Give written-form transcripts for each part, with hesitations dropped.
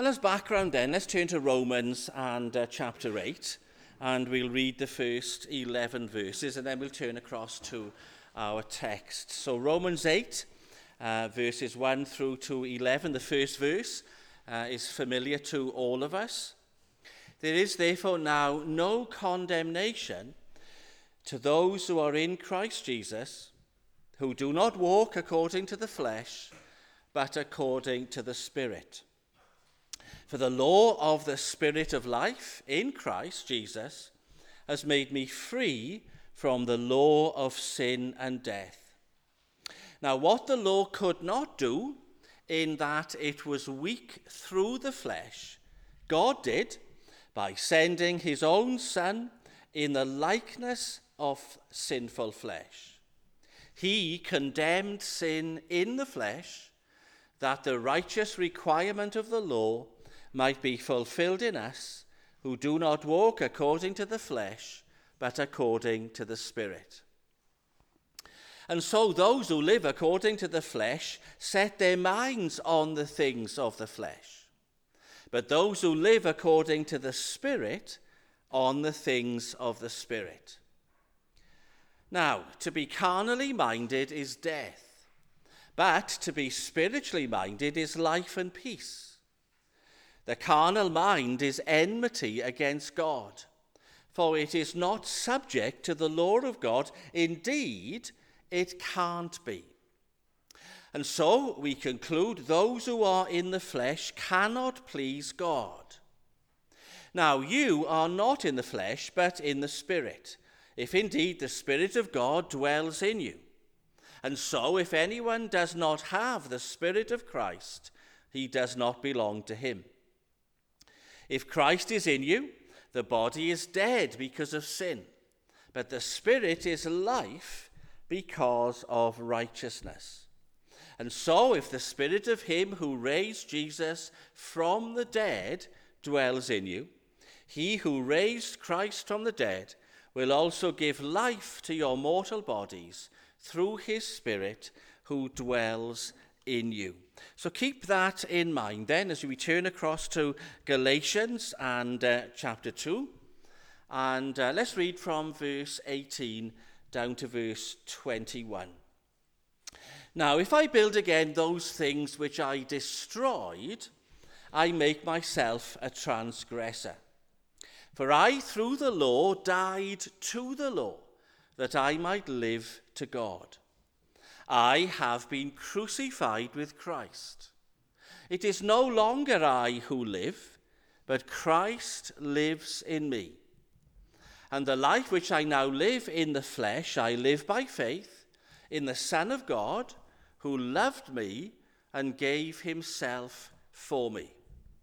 Well, as background then, let's turn to Romans and chapter 8, and we'll read the first 11 verses, and then we'll turn across to our text. So Romans 8, verses 1 through to 11, the first verse is familiar to all of us. There is therefore now no condemnation to those who are in Christ Jesus, who do not walk according to the flesh, but according to the Spirit. For the law of the Spirit of life in Christ Jesus has made me free from the law of sin and death. Now, what the law could not do, in that it was weak through the flesh, God did by sending his own Son in the likeness of sinful flesh. He condemned sin in the flesh, that the righteous requirement of the law might be fulfilled in us, who do not walk according to the flesh, but according to the Spirit. And so those who live according to the flesh set their minds on the things of the flesh, but those who live according to the Spirit on the things of the Spirit. Now, to be carnally minded is death, but to be spiritually minded is life and peace. The carnal mind is enmity against God, for it is not subject to the law of God. Indeed, it can't be. And so we conclude those who are in the flesh cannot please God. Now, you are not in the flesh, but in the Spirit, if indeed the Spirit of God dwells in you. And so if anyone does not have the Spirit of Christ, he does not belong to him. If Christ is in you, the body is dead because of sin, but the Spirit is life because of righteousness. And so if the Spirit of him who raised Jesus from the dead dwells in you, he who raised Christ from the dead will also give life to your mortal bodies through his Spirit who dwells in you. So keep that in mind then as we turn across to Galatians and chapter 2. And let's read from verse 18 down to verse 21. Now, if I build again those things which I destroyed, I make myself a transgressor. For I, through the law, died to the law, that I might live to God. I have been crucified with Christ. It is no longer I who live, but Christ lives in me. And the life which I now live in the flesh, I live by faith in the Son of God, who loved me and gave himself for me.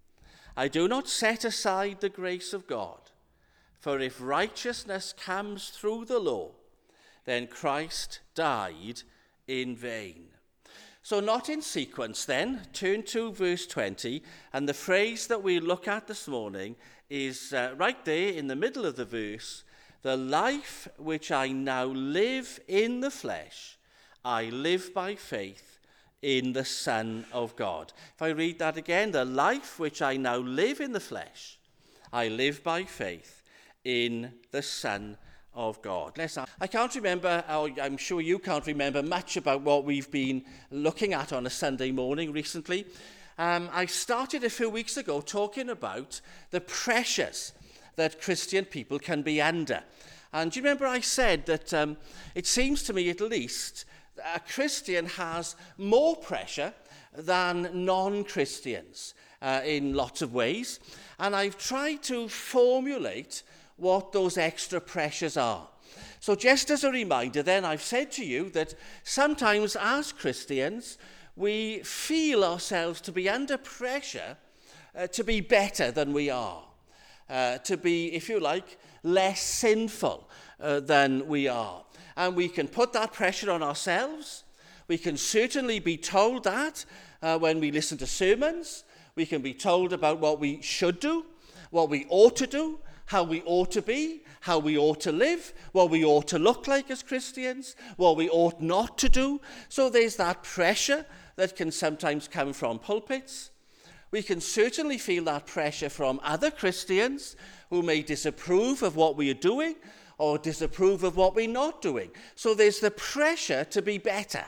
I do not set aside the grace of God, for if righteousness comes through the law, then Christ died in vain. So not in sequence then, turn to verse 20, and the phrase that we look at this morning is right there in the middle of the verse. The life which I now live in the flesh, I live by faith in the Son of God. If I read that again, the life which I now live in the flesh, I live by faith in the Son of God. I can't remember, or I'm sure you can't remember much about what we've been looking at on a Sunday morning recently. I started a few weeks ago talking about the pressures that Christian people can be under. And do you remember I said that it seems to me at least a Christian has more pressure than non-Christians in lots of ways. And I've tried to formulate what those extra pressures are. So just as a reminder then, I've said to you that sometimes as Christians, we feel ourselves to be under pressure to be better than we are, to be, if you like, less sinful than we are. And we can put that pressure on ourselves. We can certainly be told that when we listen to sermons. We can be told about what we should do, what we ought to do, how we ought to be, how we ought to live, what we ought to look like as Christians, what we ought not to do. So there's that pressure that can sometimes come from pulpits. We can certainly feel that pressure from other Christians who may disapprove of what we are doing or disapprove of what we're not doing. So there's the pressure to be better.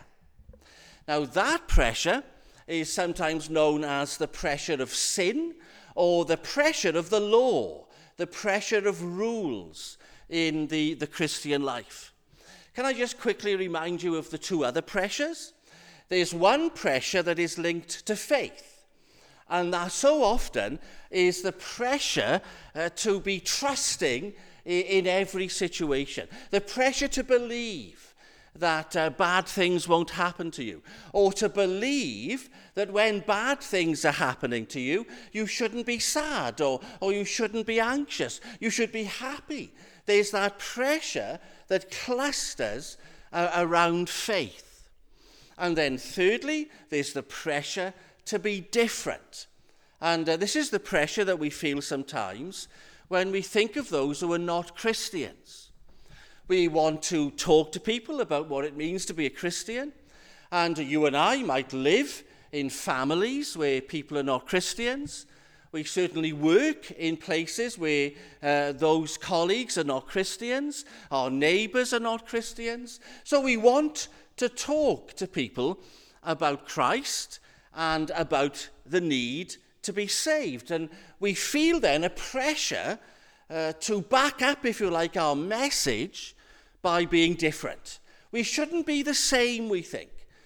Now, that pressure is sometimes known as the pressure of sin or the pressure of the law, the pressure of rules in the Christian life. Can I just quickly remind you of the two other pressures? There's one pressure that is linked to faith. And that so often is the pressure to be trusting in every situation. The pressure to believe that bad things won't happen to you. Or to believe that when bad things are happening to you, you shouldn't be sad or you shouldn't be anxious. You should be happy. There's that pressure that clusters around faith. And then thirdly, there's the pressure to be different. And this is the pressure that we feel sometimes when we think of those who are not Christians. We want to talk to people about what it means to be a Christian. And you and I might live in families where people are not Christians. We certainly work in places where those colleagues are not Christians. Our neighbours are not Christians. So we want to talk to people about Christ and about the need to be saved. And we feel then a pressure to back up, if you like, our message by being different. We shouldn't be the same, we think,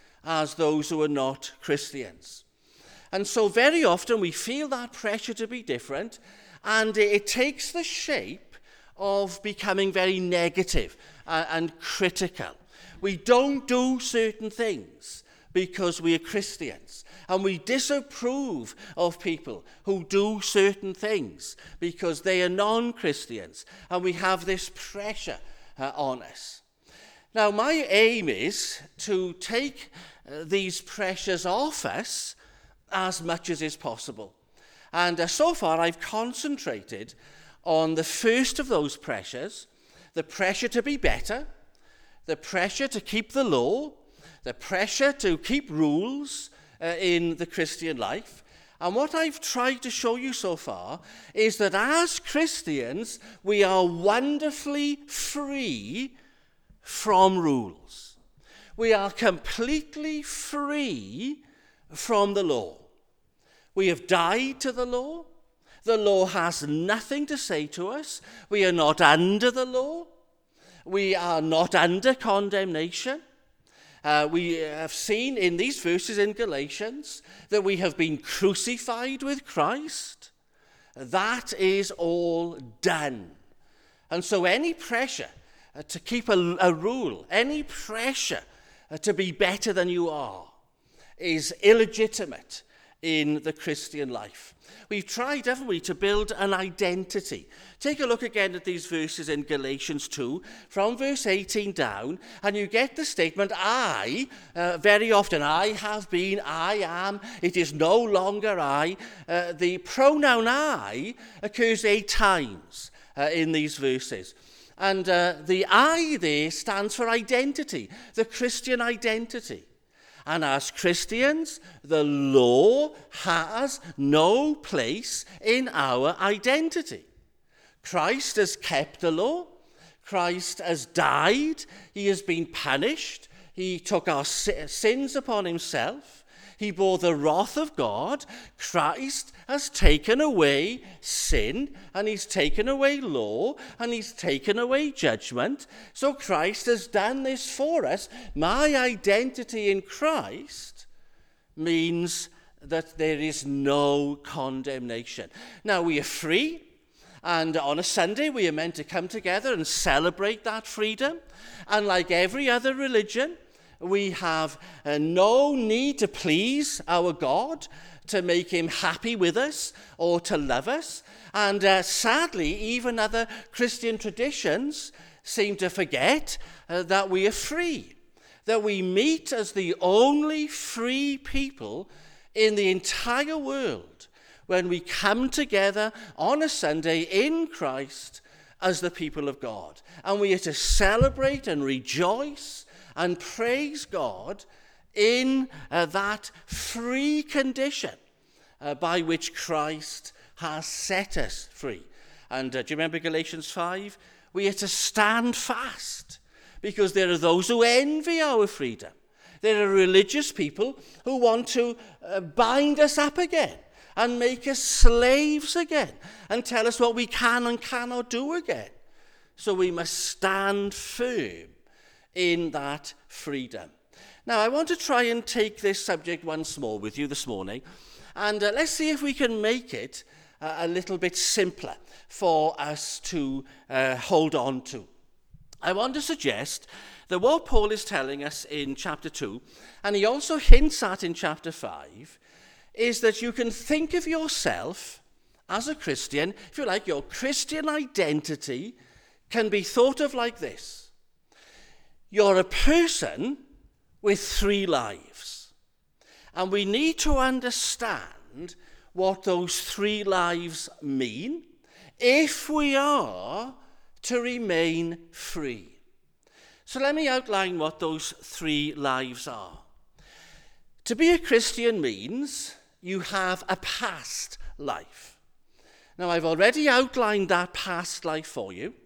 as those who are not Christians. And so very often we feel that pressure to be different, and it takes the shape of becoming very negative and critical. We don't do certain things because we are Christians. And we disapprove of people who do certain things because they are non-Christians. And we have this pressure on us. Now, my aim is to take these pressures off us as much as is possible. And so far, I've concentrated on the first of those pressures, the pressure to be better, the pressure to keep the law, the pressure to keep rules in the Christian life. And what I've tried to show you so far is that as Christians, we are wonderfully free from rules. We are completely free from the law. We have died to the law. The law has nothing to say to us. We are not under the law. We are not under condemnation. We have seen in these verses in Galatians that we have been crucified with Christ. That is all done. And so any pressure to keep a rule, any pressure to be better than you are, is illegitimate in the Christian life. We've tried, haven't we, to build an identity. Take a look again at these verses in Galatians 2, from verse 18 down, and you get the statement, I, very often, I have been, I am, it is no longer I. The pronoun I occurs 8 times in these verses. And the I there stands for identity, the Christian identity. And as Christians, the law has no place in our identity. Christ has kept the law. Christ has died. He has been punished. He took our sins upon himself. He bore the wrath of God. Christ has taken away sin, and he's taken away law, and he's taken away judgment. So Christ has done this for us. My identity in Christ means that there is no condemnation. Now, we are free, and on a Sunday we are meant to come together and celebrate that freedom. And like every other religion, we have no need to please our God, to make him happy with us or to love us. And sadly, even other Christian traditions seem to forget that we are free, that we meet as the only free people in the entire world when we come together on a Sunday in Christ as the people of God. And we are to celebrate and rejoice and praise God in that free condition by which Christ has set us free. And do you remember Galatians 5? We are to stand fast because there are those who envy our freedom. There are religious people who want to bind us up again and make us slaves again and tell us what we can and cannot do again. So we must stand firm in that freedom. Now, I want to try and take this subject once more with you this morning, and let's see if we can make it a little bit simpler for us to hold on to. I want to suggest that what Paul is telling us in chapter 2, and he also hints at in chapter 5, is that you can think of yourself as a Christian, if you like, your Christian identity can be thought of like this. You're a person with 3 lives. And we need to understand what those 3 lives mean if we are to remain free. So let me outline what those 3 lives are. To be a Christian means you have a past life. Now, I've already outlined that past life for you.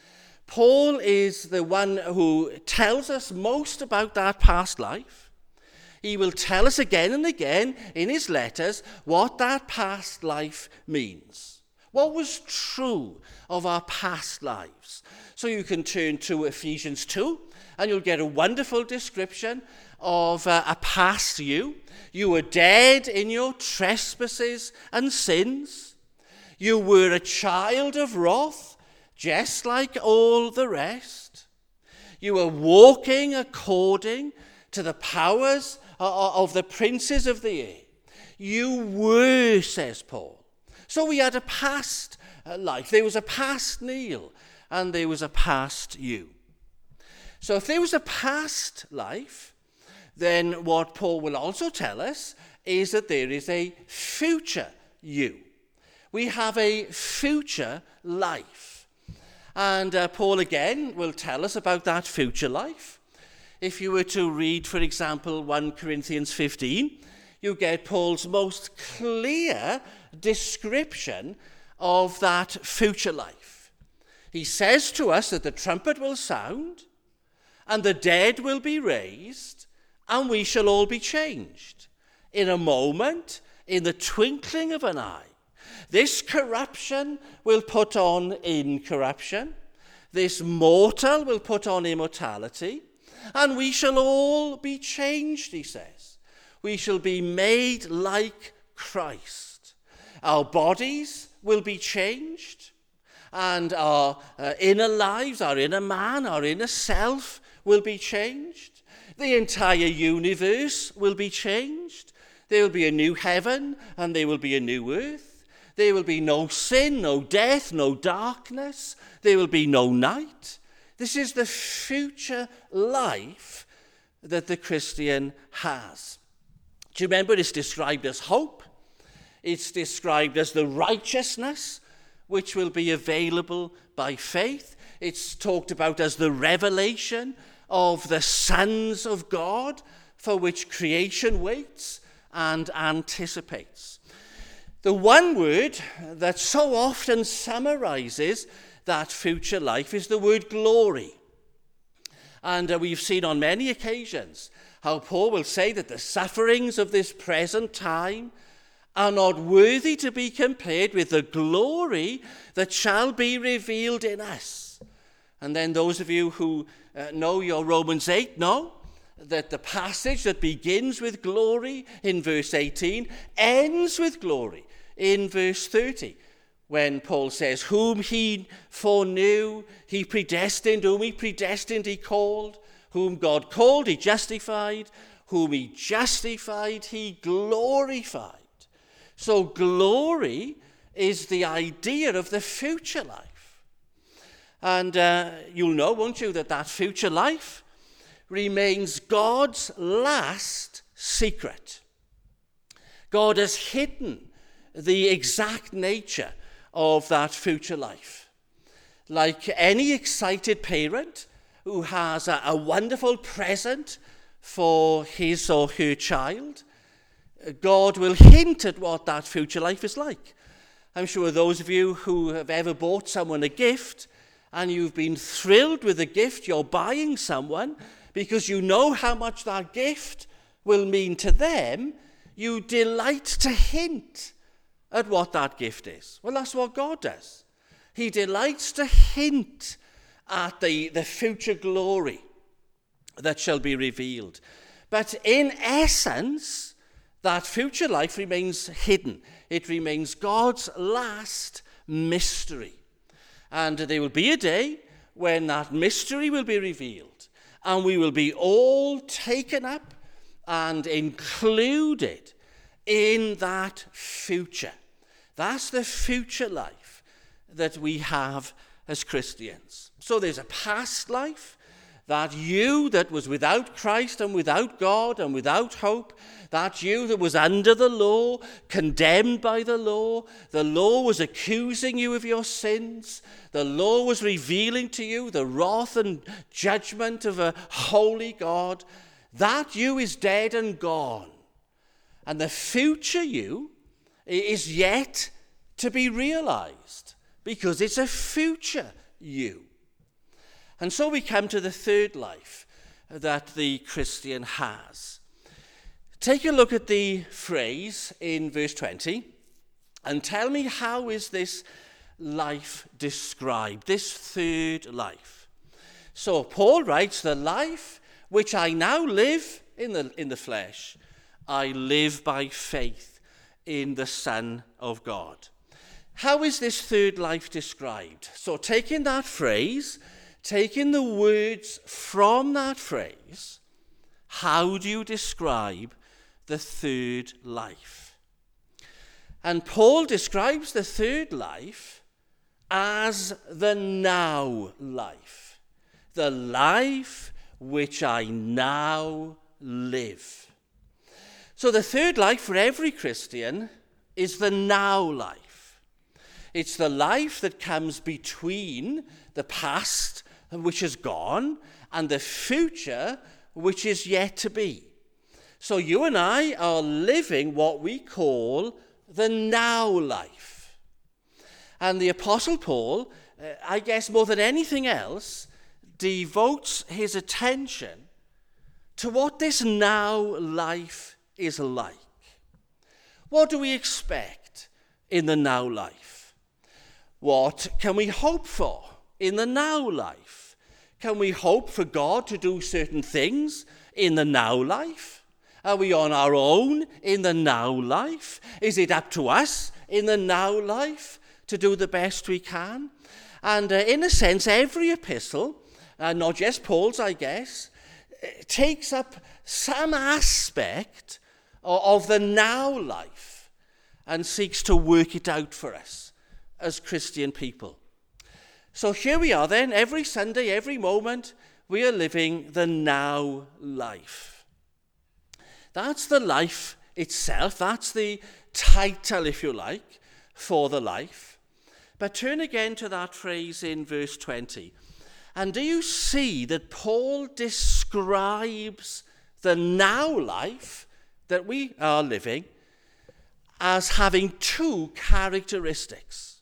Paul is the one who tells us most about that past life. He will tell us again and again in his letters what that past life means. What was true of our past lives? So you can turn to Ephesians 2 and you'll get a wonderful description of a past you. You were dead in your trespasses and sins. You were a child of wrath, just like all the rest. You were walking according to the powers of the princes of the air. You were, says Paul. So we had a past life. There was a past Neil and there was a past you. So if there was a past life, then what Paul will also tell us is that there is a future you. We have a future life. And Paul again will tell us about that future life. If you were to read, for example, 1 Corinthians 15, you get Paul's most clear description of that future life. He says to us that the trumpet will sound, and the dead will be raised, and we shall all be changed. In a moment, in the twinkling of an eye. This corruption will put on incorruption. This mortal will put on immortality. And we shall all be changed, he says. We shall be made like Christ. Our bodies will be changed. And our inner lives, our inner man, our inner self will be changed. The entire universe will be changed. There will be a new heaven and there will be a new earth. There will be no sin, no death, no darkness. There will be no night. This is the future life that the Christian has. Do you remember it's described as hope? It's described as the righteousness which will be available by faith. It's talked about as the revelation of the sons of God for which creation waits and anticipates. The one word that so often summarizes that future life is the word glory. And we've seen on many occasions how Paul will say that the sufferings of this present time are not worthy to be compared with the glory that shall be revealed in us. And then those of you who know your Romans 8 know that the passage that begins with glory in verse 18 ends with glory in verse 30, when Paul says, whom he foreknew, he predestined. Whom he predestined, he called. Whom God called, he justified. Whom he justified, he glorified. So glory is the idea of the future life. And you'll know, won't you, that that future life remains God's last secret. God has hidden the exact nature of that future life. Like any excited parent who has a wonderful present for his or her child, God will hint at what that future life is like. I'm sure those of you who have ever bought someone a gift and you've been thrilled with the gift you're buying someone because you know how much that gift will mean to them, you delight to hint at what that gift is. Well, that's what God does. He delights to hint at the future glory that shall be revealed. But in essence, that future life remains hidden. It remains God's last mystery. And there will be a day when that mystery will be revealed, and we will be all taken up and included in that future. That's the future life that we have as Christians. So there's a past life, that you that was without Christ and without God and without hope, that you that was under the law, condemned by the law was accusing you of your sins, the law was revealing to you the wrath and judgment of a holy God, that you is dead and gone. And the future you is yet to be realized, because it's a future you. And so we come to the third life that the Christian has. Take a look at the phrase in verse 20 and tell me, how is this life described, this third life? So Paul writes, the life which I now live in the flesh, I live by faith in the Son of God. How is this third life described? So taking that phrase, taking the words from that phrase, how do you describe the third life? And Paul describes the third life as the now life, the life which I now live. So the third life for every Christian is the now life. It's the life that comes between the past, which is gone, and the future, which is yet to be. So you and I are living what we call the now life. And the Apostle Paul, I guess more than anything else, devotes his attention to what this now life is like. What do we expect in the now life? What can we hope for in the now life? Can we hope for God to do certain things in the now life? Are we on our own in the now life? Is it up to us in the now life to do the best we can? And in a sense, every epistle, not just Paul's, I guess, takes up some aspect of the now life and seeks to work it out for us as Christian people. So here we are then, every Sunday, every moment, we are living the now life. That's the life itself. That's the title, if you like, for the life. But turn again to that phrase in verse 20. And do you see that Paul describes the now life that we are living as having two characteristics?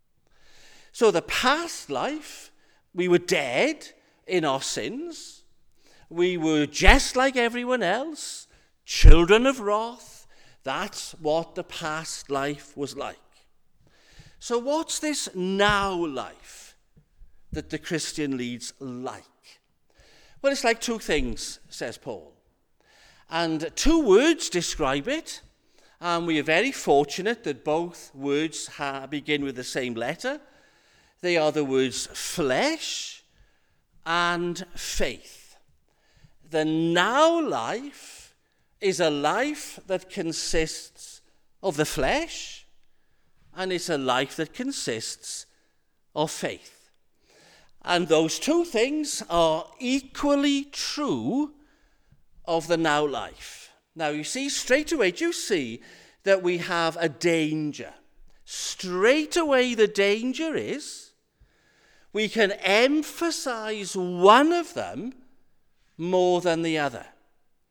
So the past life, we were dead in our sins. We were just like everyone else, children of wrath. That's what the past life was like. So what's this now life that the Christian leads like? Well, it's like two things, says Paul. And two words describe it. And we are very fortunate that both words begin with the same letter. They are the words flesh and faith. The now life is a life that consists of the flesh, and it's a life that consists of faith. And those two things are equally true of the now life. Now, you see, straight away, do you see that we have a danger? Straight away, the danger is we can emphasize one of them more than the other.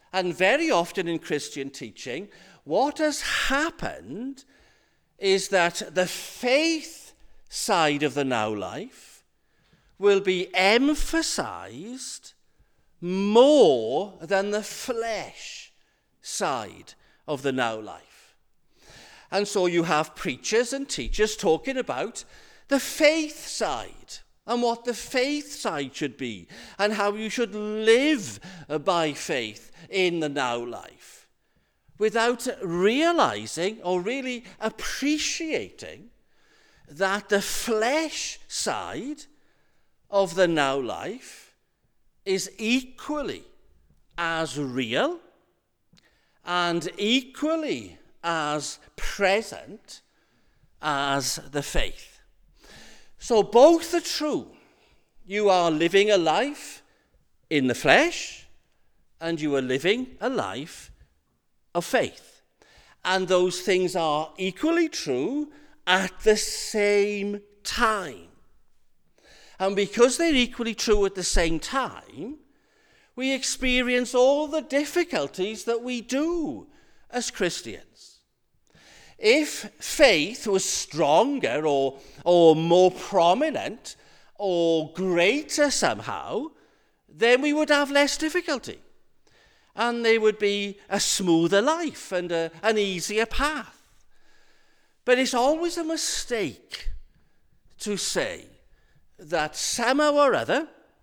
And very often in Christian teaching, what has happened is that the faith side of the now life will be emphasized more than the flesh side of the now life. And so you have preachers and teachers talking about the faith side and what the faith side should be and how you should live by faith in the now life, without realizing or really appreciating that the flesh side of the now life is equally as real and equally as present as the faith. So both are true. You are living a life in the flesh, and you are living a life of faith. And those things are equally true at the same time. And because they're equally true at the same time, we experience all the difficulties that we do as Christians. If faith was stronger or more prominent or greater somehow, then we would have less difficulty. And there would be a smoother life and an easier path. But it's always a mistake to say that somehow or other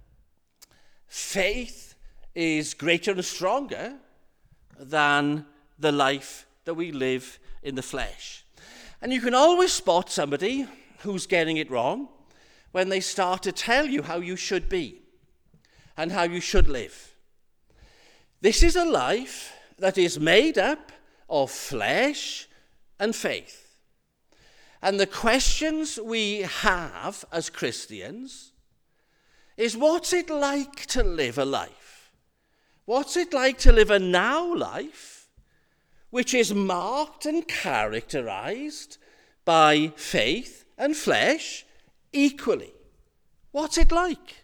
faith is greater and stronger than the life that we live in the flesh. And you can always spot somebody who's getting it wrong when they start to tell you how you should be and how you should live. This is a life that is made up of flesh and faith. And the questions we have as Christians is, what's it like to live a life? What's it like to live a now life which is marked and characterized by faith and flesh equally? What's it like?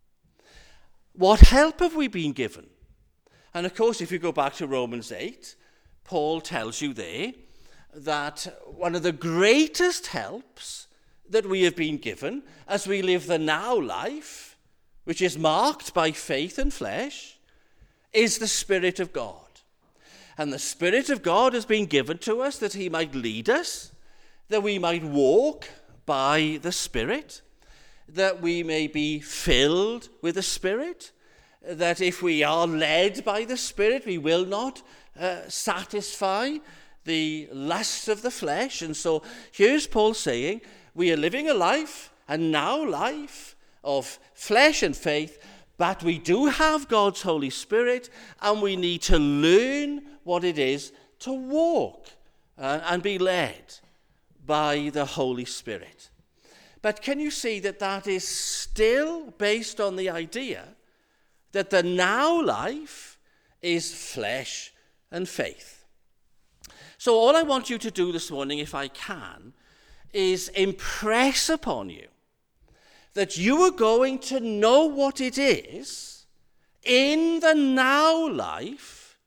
What help have we been given? And of course, if you go back to Romans 8, Paul tells you there that one of the greatest helps that we have been given as we live the now life, which is marked by faith and flesh, is the Spirit of God. And the Spirit of God has been given to us that he might lead us, that we might walk by the Spirit, that we may be filled with the Spirit, that if we are led by the Spirit, we will not satisfy the lusts of the flesh. And so here's Paul saying, we are living a life, a now life of flesh and faith, but we do have God's Holy Spirit, and we need to learn what it is to walk and be led by the Holy Spirit. But can you see that that is still based on the idea that the now life is flesh and faith? So all I want you to do this morning, if I can, is impress upon you that you are going to know what it is in the now life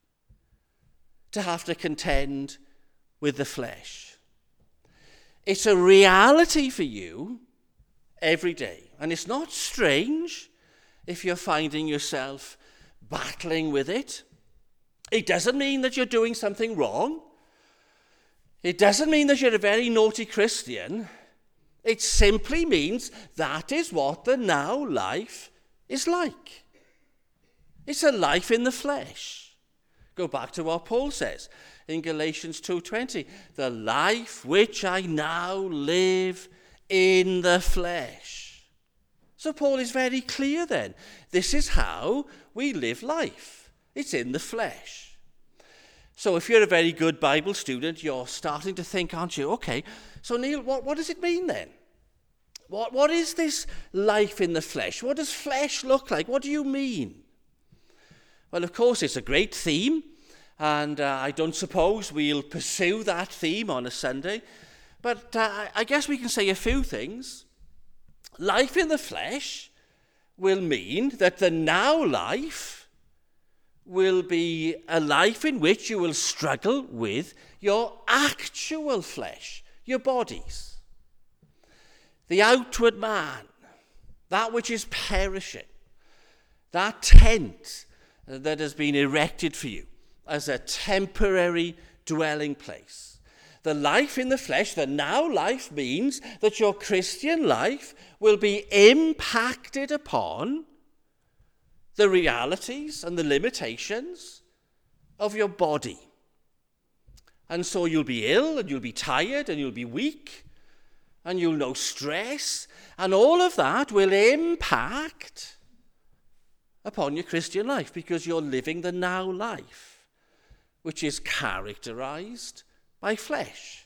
to have to contend with the flesh. It's a reality for you every day. And it's not strange if you're finding yourself battling with it. It doesn't mean that you're doing something wrong. It doesn't mean that you're a very naughty Christian. It simply means that is what the now life is like. It's a life in the flesh. Go back to what Paul says in Galatians 2:20. The life which I now live in the flesh. So Paul is very clear then. This is how we live life. It's in the flesh. So if you're a very good Bible student, you're starting to think, aren't you? Okay, so Neil, what does it mean then? What is this life in the flesh? What does flesh look like? What do you mean? Well, of course, it's a great theme, and I don't suppose we'll pursue that theme on a Sunday, but I guess we can say a few things. Life in the flesh will mean that the now life will be a life in which you will struggle with your actual flesh, your bodies. The outward man, that which is perishing, that tent that has been erected for you as a temporary dwelling place. The life in the flesh, the now life, means that your Christian life will be impacted upon the realities and the limitations of your body. And so you'll be ill, and you'll be tired, and you'll be weak, and you'll know stress, and all of that will impact upon your Christian life because you're living the now life, which is characterized by flesh.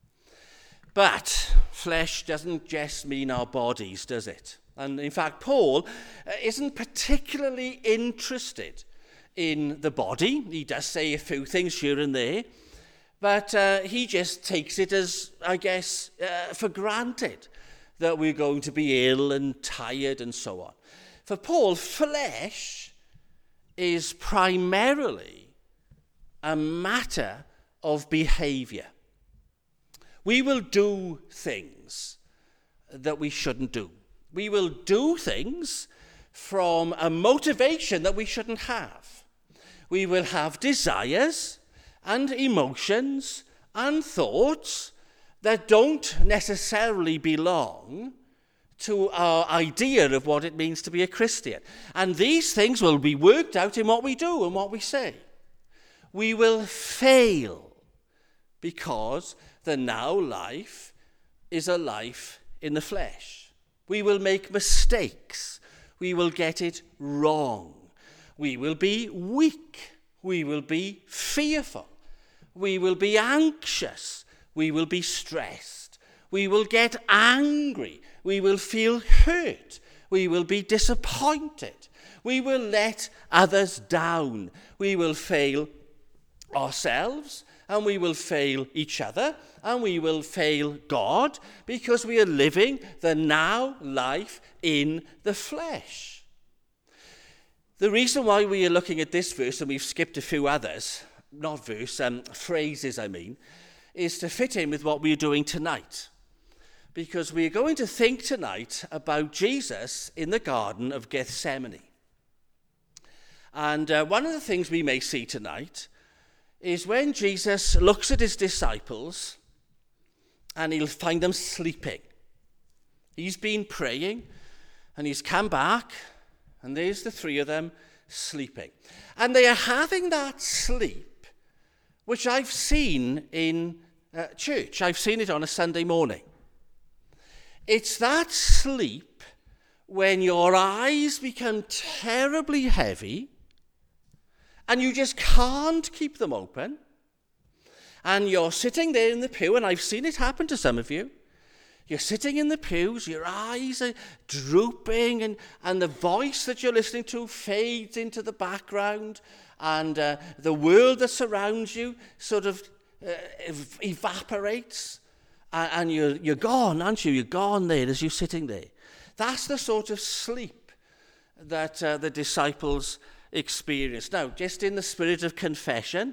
But flesh doesn't just mean our bodies, does it? And in fact, Paul isn't particularly interested in the body. He does say a few things here and there, but he just takes it as, I guess, for granted that we're going to be ill and tired and so on. For Paul, flesh is primarily a matter of behavior. We will do things that we shouldn't do. We will do things from a motivation that we shouldn't have. We will have desires and emotions and thoughts that don't necessarily belong to our idea of what it means to be a Christian. And these things will be worked out in what we do and what we say. We will fail because the now life is a life in the flesh. We will make mistakes. We will get it wrong. We will be weak. We will be fearful. We will be anxious. We will be stressed. We will get angry. We will feel hurt. We will be disappointed. We will let others down. We will fail ourselves, and we will fail each other, and we will fail God because we are living the now life in the flesh. The reason why we are looking at this verse, and we've skipped a few others, phrases is to fit in with what we're doing tonight. Because we're going to think tonight about Jesus in the Garden of Gethsemane. And one of the things we may see tonight is when Jesus looks at his disciples and he'll find them sleeping. He's been praying and he's come back and there's the three of them sleeping. And they are having that sleep, which I've seen in church. I've seen it on a Sunday morning. It's that sleep when your eyes become terribly heavy and you just can't keep them open. And you're sitting there in the pew, and I've seen it happen to some of you. You're sitting in the pews, your eyes are drooping, and the voice that you're listening to fades into the background, and the world that surrounds you sort of evaporates, and you're gone, aren't you? You're gone there as you're sitting there. That's the sort of sleep that the disciples experienced. Now, just in the spirit of confession,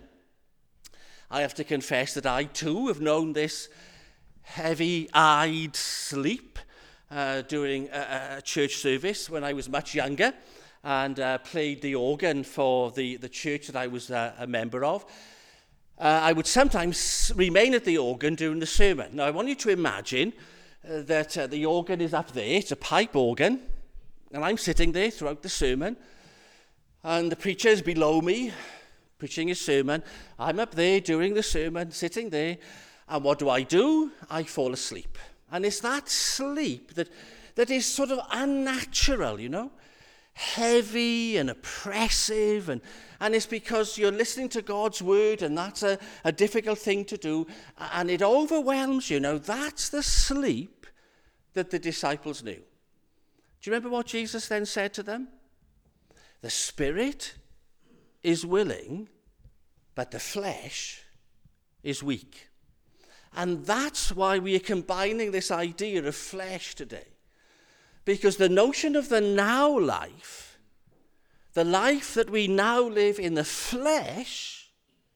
I have to confess that I too have known this heavy-eyed sleep during a church service when I was much younger and played the organ for the church that I was a member of. I would sometimes remain at the organ during the sermon. Now, I want you to imagine that the organ is up there. It's a pipe organ, and I'm sitting there throughout the sermon, and the preacher is below me, preaching his sermon. I'm up there during the sermon, sitting there, and what do? I fall asleep. And it's that sleep that is sort of unnatural, you know, heavy and oppressive, and it's because you're listening to God's word, and that's a difficult thing to do, and it overwhelms you. Now, that's the sleep that the disciples knew. Do you remember what Jesus then said to them? The spirit is willing, but the flesh is weak. And that's why we are combining this idea of flesh today. Because the notion of the now life, the life that we now live in the flesh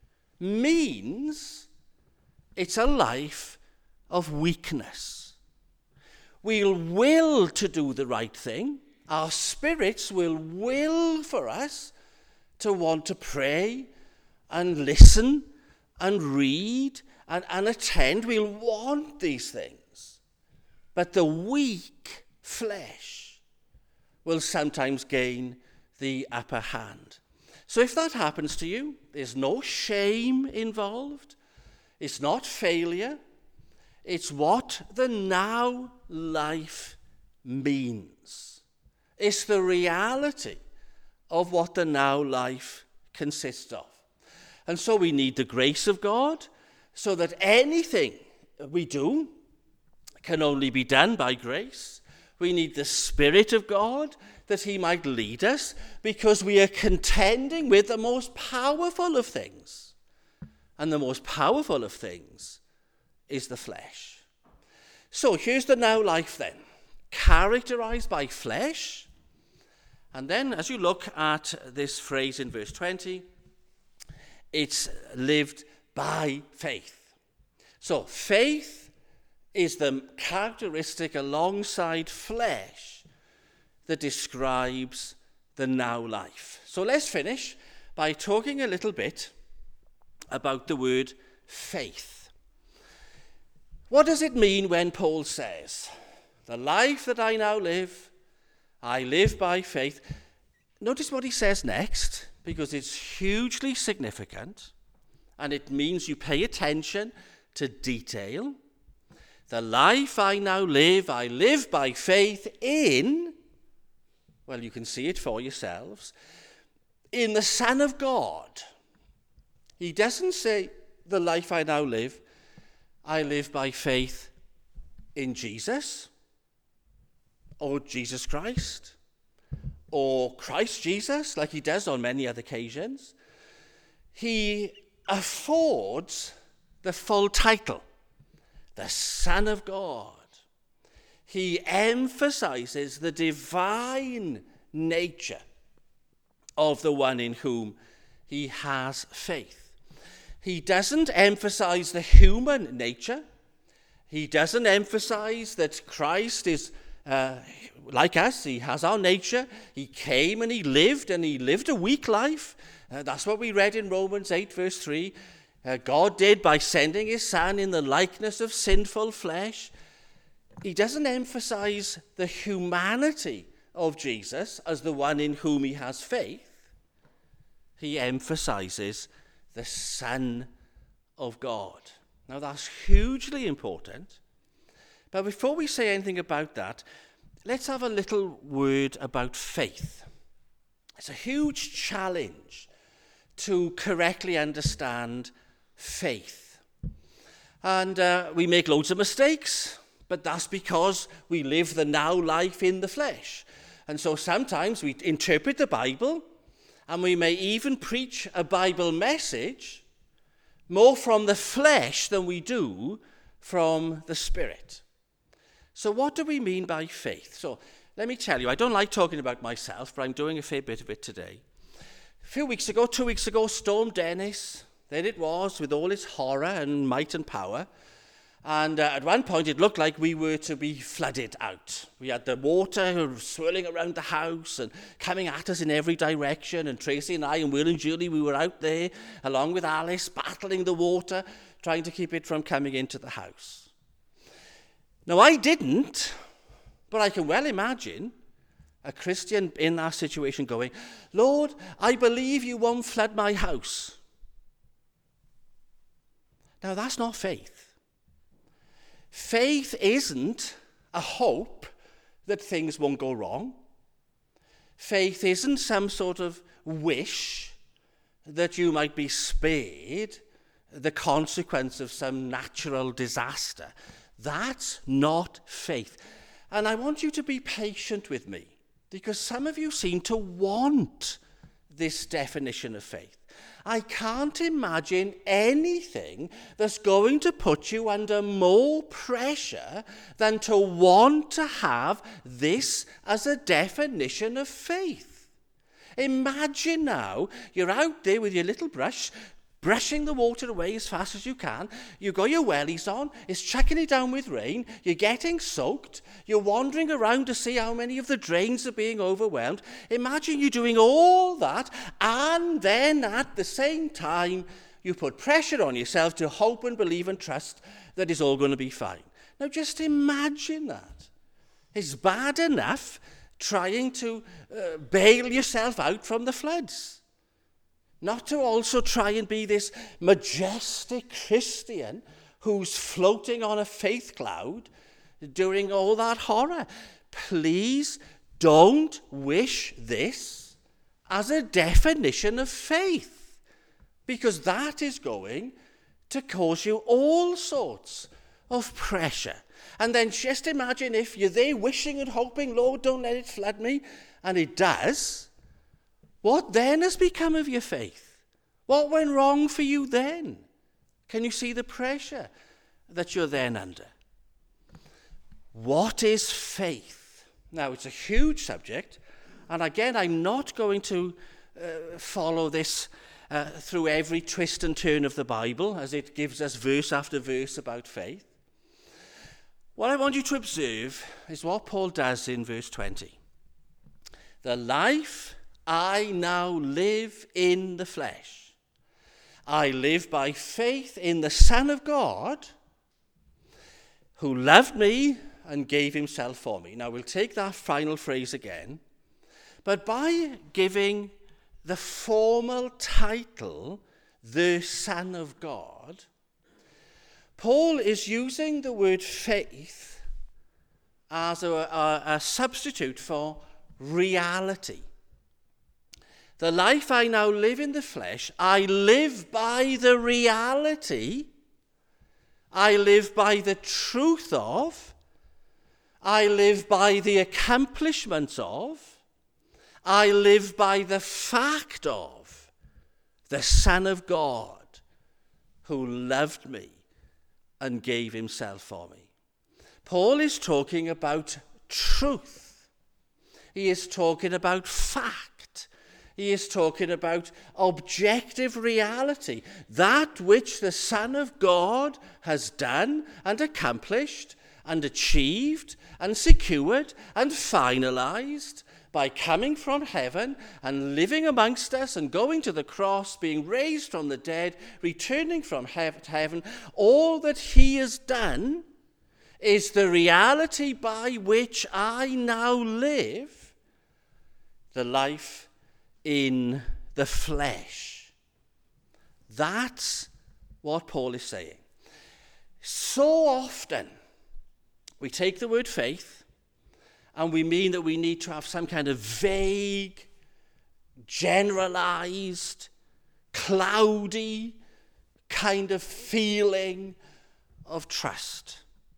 means it's a life of weakness. We'll will to do the right thing. Our spirits will for us to want to pray and listen and read and attend. We'll want these things. But the weak flesh will sometimes gain the upper hand. So if that happens to you, there's no shame involved. It's not failure. It's what the now life means. It's the reality of what the now life consists of. And so we need the grace of God so that anything we do can only be done by grace. We need the Spirit of God that he might lead us, because we are contending with the most powerful of things. And the most powerful of things is the flesh. So here's the now life then, characterized by flesh. And then as you look at this phrase in verse 20, it's lived by faith. So faith is the characteristic alongside flesh that describes the now life. So let's finish by talking a little bit about the word faith. What does it mean when Paul says, the life that I now live, I live by faith? Notice what he says next, because it's hugely significant, and it means you pay attention to detail. The life I now live, I live by faith in, well, you can see it for yourselves, in the Son of God. He doesn't say, the life I now live, I live by faith in Jesus, or Jesus Christ, or Christ Jesus, like he does on many other occasions. He affords the full title, the Son of God. He emphasizes the divine nature of the one in whom he has faith. He doesn't emphasize the human nature. He doesn't emphasize that Christ is like us. He has our nature. He came and he lived a weak life. That's what we read in Romans 8 verse 3. God did by sending his Son in the likeness of sinful flesh. He doesn't emphasize the humanity of Jesus as the one in whom he has faith. He emphasizes the Son of God. Now that's hugely important. But before we say anything about that, let's have a little word about faith. It's a huge challenge to correctly understand faith. And we make loads of mistakes, but that's because we live the now life in the flesh. And so sometimes we interpret the Bible, and we may even preach a Bible message more from the flesh than we do from the Spirit. So what do we mean by faith? So let me tell you, I don't like talking about myself, but I'm doing a fair bit of it today. A few weeks ago, 2 weeks ago, Storm Dennis, there it was with all its horror and might and power. And at one point, it looked like we were to be flooded out. We had the water swirling around the house and coming at us in every direction. And Tracy and I and Will and Julie, we were out there, along with Alice, battling the water, trying to keep it from coming into the house. Now, I didn't, but I can well imagine a Christian in that situation going, Lord, I believe you won't flood my house. Now, that's not faith. Faith isn't a hope that things won't go wrong. Faith isn't some sort of wish that you might be spared the consequence of some natural disaster. That's not faith. And I want you to be patient with me, because some of you seem to want this definition of faith. I can't imagine anything that's going to put you under more pressure than to want to have this as a definition of faith. Imagine now, you're out there with your little brush, brushing the water away as fast as you can. You've got your wellies on, it's chucking it down with rain, you're getting soaked, you're wandering around to see how many of the drains are being overwhelmed. Imagine you doing all that, and then at the same time, you put pressure on yourself to hope and believe and trust that it's all going to be fine. Now just imagine that. It's bad enough trying to bail yourself out from the floods. Not to also try and be this majestic Christian who's floating on a faith cloud during all that horror. Please don't wish this as a definition of faith, because that is going to cause you all sorts of pressure. And then just imagine if you're there wishing and hoping, Lord, don't let it flood me, and it does. What then has become of your faith? What went wrong for you then? Can you see the pressure that you're then under? What is faith? Now, it's a huge subject, and again, I'm not going to follow this through every twist and turn of the Bible, as it gives us verse after verse about faith. What I want you to observe is what Paul does in verse 20. The life I now live in the flesh, I live by faith in the Son of God, who loved me and gave himself for me. Now we'll take that final phrase again, but by giving the formal title, the Son of God, Paul is using the word faith as a substitute for reality. The life I now live in the flesh, I live by the reality, I live by the truth of, I live by the accomplishments of, I live by the fact of the Son of God who loved me and gave himself for me. Paul is talking about truth. He is talking about fact. He is talking about objective reality, that which the Son of God has done and accomplished and achieved and secured and finalized by coming from heaven and living amongst us and going to the cross, being raised from the dead, returning from heaven. All that he has done is the reality by which I now live the life in the flesh. That's what Paul is saying. So often we take the word faith and we mean that we need to have some kind of vague, generalized, cloudy kind of feeling of trust.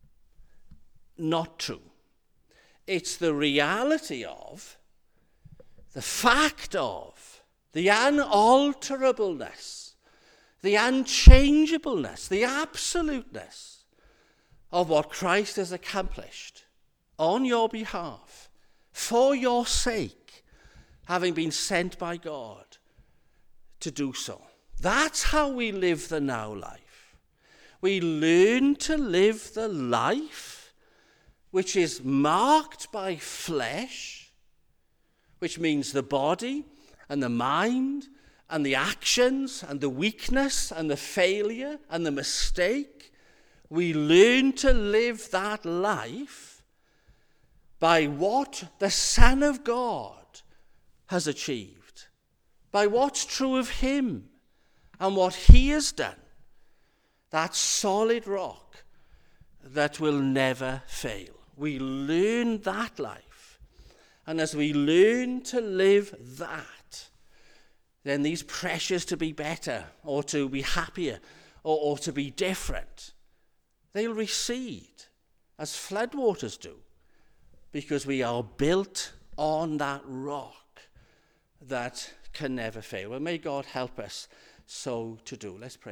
Not true. It's the reality of, the fact of, the unalterableness, the unchangeableness, the absoluteness of what Christ has accomplished on your behalf, for your sake, having been sent by God to do so. That's how we live the now life. We learn to live the life which is marked by flesh, which means the body and the mind and the actions and the weakness and the failure and the mistake. We learn to live that life by what the Son of God has achieved, by what's true of him and what he has done, that solid rock that will never fail. We learn that life, and as we learn to live that, then these pressures to be better or to be happier or to be different, they'll recede as floodwaters do, because we are built on that rock that can never fail. Well, may God help us so to do. Let's pray.